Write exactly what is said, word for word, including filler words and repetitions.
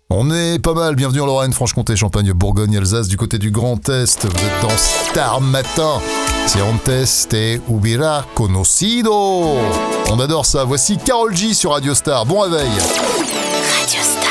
On est pas mal, bienvenue en Lorraine, Franche-Comté, Champagne, Bourgogne, Alsace, du côté du Grand Est. Vous êtes dans Star Matin. Si antes te hubiera conocido. On adore ça. Voici Karol G sur Radio Star. Bon réveil. Radio Star.